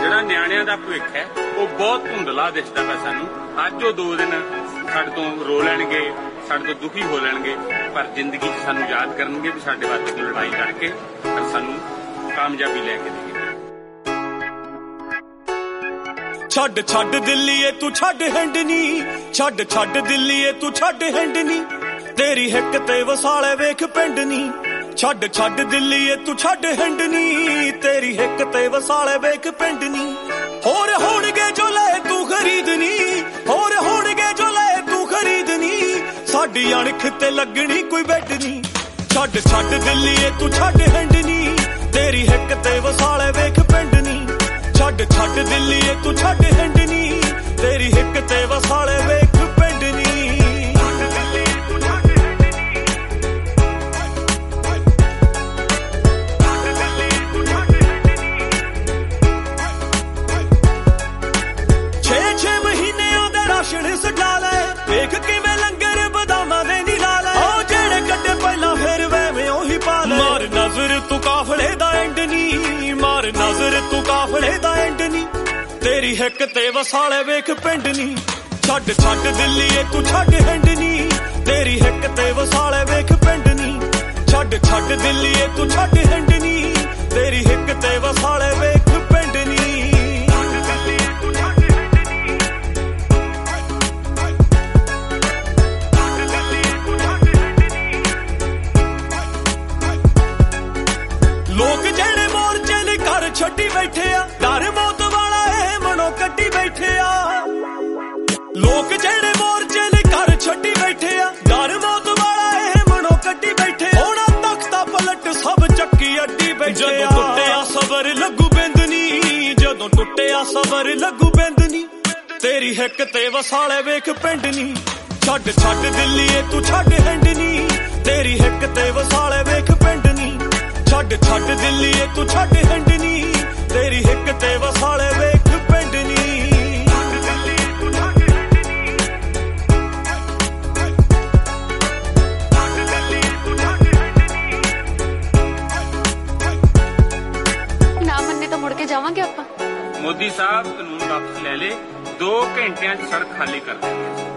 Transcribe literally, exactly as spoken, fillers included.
ਜਿਹੜਾ ਨਿਆਣਿਆਂ ਦਾ ਭਵਿੱਖ ਹੈ ਉਹ ਬਹੁਤ ਧੁੰਦਲਾ ਦਿਸਦਾ ਪਿਆ ਸਾਨੂੰ। ਅੱਜ ਉਹ ਦੋ ਦਿਨ ਸਾਡੇ ਤੋਂ ਰੋ ਲੈਣਗੇ, ਸਾਡੇ ਤੋਂ ਦੁਖੀ ਹੋ ਲੈਣਗੇ, ਪਰ ਜ਼ਿੰਦਗੀ 'ਚ ਸਾਨੂੰ ਯਾਦ ਕਰਨਗੇ ਵੀ ਸਾਡੇ ਵਾਸਤੇ ਲੜਾਈ ਲੜ ਕੇ ਪਰ ਸਾਨੂੰ ਕਾਮਯਾਬੀ ਲੈ ਕੇ ਦੇਣਗੇ। ਛੱਡ ਛੱਡ ਦਿੱਲੀਏ ਤੂੰ ਛੱਡ ਹੰਡਨੀ, ਛੱਡ ਛੱਡ ਦਿੱਲੀਏ ਤੂੰ ਛੱਡ ਹੰਡਨੀ, ਤੇਰੀ ਹਿੱਕ ਤੇ ਵਸਾਲੇ ਵੇਖ ਪਿੰਡ ਨੀ। ਛੱਡ ਛੱਡ ਦਿੱਲੀਏ ਤੂੰ ਛੱਡ ਹੰਡਨੀ, ਤੇਰੀ ਹਿੱਕ ਤੇ ਵਸਾਲੇ ਵੇਖ ਪਿੰਡ ਨੀ। ਹੋਰ ਹੋਣਗੇ ਜੋ ਲੈ ਤੂੰ ਖਰੀਦਨੀ, ਹੋਰ ਹੋਣਗੇ ਜੋ ਲੈ ਤੂੰ ਖਰੀਦਨੀ, ਸਾਡੀ ਅਣਖ ਤੇ ਲੱਗਣੀ ਕੋਈ ਬੈੱਡ ਨੀ। ਛੱਡ ਛੱਡ ਦਿੱਲੀਏ ਤੂੰ ਛੱਡ ਹੰਡਨੀ, ਤੇਰੀ ਹਿੱਕ ਤੇ ਵਸਾਲੇ ਵੇਖ ਪਿੰਡ ਨੀ। ਛੱਡ ਛੱਡ ਦਿੱਲੀਏ ਤੂੰ ਛੱਡ ਹੰਡਨੀ, ਤੇਰੀ ਹਿੱਕ ਤੇ ਵਸਾਲੇ ਵੇਖ ਪਿੰਡ ਨੀ। ਛੇ ਛੇ ਮਹੀਨਿਆਂ ਦਾ ਰਾਸ਼ਨ ਸਟਾ ਲੈ, ਵੇਖ ਕਿਵੇਂ ਲੰਗਰ ਬਦਾਮਾਂ ਦੇ ਨੀ ਲਾ ਲੈ। ਉਹ ਜਿਹੜੇ ਕੱਢੇ ਪਹਿਲਾਂ ਫਿਰ ਵੈਵੇਂ ਉਹੀ ਪਾ ਲੈ। ਮਾਰ ਨਜ਼ਰ ਤੂੰ ਕਾਫਲੇ ਦਾ ਐਂਡ ਨੀ, ਮਾਰ ਨਜ਼ਰ ਤੂੰ ਕਾਫਲੇ ਦਾ ਐਂਡ ਨੀ, ਤੇਰੀ ਹਿੱਕ ਤੇ ਵਸਾਲੇ ਵੇਖ ਪਿੰਡ ਨੀ। ਛੱਡ ਛੱਡ ਦਿੱਲੀਏ ਤੂੰ ਛੱਡ ਹੰਡਨੀ, ਤੇਰੀ ਹਿੱਕ ਤੇ ਵਸਾਲੇ ਵੇਖ ਪਿੰਡ ਨੀ। ਛੱਡ ਛੱਡ ਦਿੱਲੀਏ ਤੂੰ ਛੱਡ ਹੰਡਨੀ, ਤੇਰੀ ਹਿੱਕ ਤੇ ਵਸਾਲੇ ਵੇਖ ਪਿੰਡ ਨੀ। ਲੋਕ ਜਿਹੜੇ ਮੋਰਚੇ ਲਈ ਘਰ ਛੱਡੀ ਬੈਠੇ ਆ, ਡਰ ਮੌਤ ਵਾਲਾ ਇਹ ਮਨੋਂ ਕੱਢੀ ਬੈਠੇ ਆ। ਲੋਕ ਜਿਹੜੇ ਮੋਰਚੇ ਲਈ ਘਰ ਛੱਡੀ ਬੈਠੇ ਆ, ਡਰ ਮੌਤ ਵਾਲਾ ਇਹ ਮਨੋਂ ਕੱਢੀ ਬੈਠੇ। ਹੁਣ ਤਖਤਾ ਪਲਟ ਸਭ ਚੱਕੀ ਅੱਡੀ ਬੈਠੇ ਆ। ਜਦੋਂ ਟੁੱਟਿਆ ਸਬਰ ਲੱਗੂ ਬਿੰਦਨੀ, ਜਦੋਂ ਟੁੱਟਿਆ ਸਬਰ ਲੱਗੂ ਬਿੰਦਨੀ, ਤੇਰੀ ਹਿੱਕ ਤੇ ਵਸਾਲੇ ਵੇਖ ਪਿੰਡ ਨੀ। ਛੱਡ ਛੱਡ ਦਿੱਲੀਏ ਤੂੰ ਛੱਡ ਹੰਡਨੀ, ਤੇਰੀ ਹਿੱਕ ਤੇ ਵਸਾਲੇ ਵੇਖ ਪਿੰਡ ਨੀ। ਛੱਡ ਛੱਡ ਦਿੱਲੀਏ ਤੂੰ ਛੱਡ ਹੰਡਨੀ, ਤੇਰੀ ਹਿੱਕ ਤੇ ਵਸਾਲੇ ਵੇਖ ਪਿੰਡ ਨੀ। ਨਾ ਮੰਨੇ ਤਾਂ ਮੁੜ ਕੇ ਜਾਵਾਂਗੇ ਆਪਾਂ। ਮੋਦੀ ਸਾਹਿਬ ਕਾਨੂੰਨ ਵਾਪਸ ਲੈ ਲੇ, ਦੋ ਘੰਟਿਆਂ 'ਚ ਸੜਕ ਖਾਲੀ ਕਰ ਦੇਣਗੇ।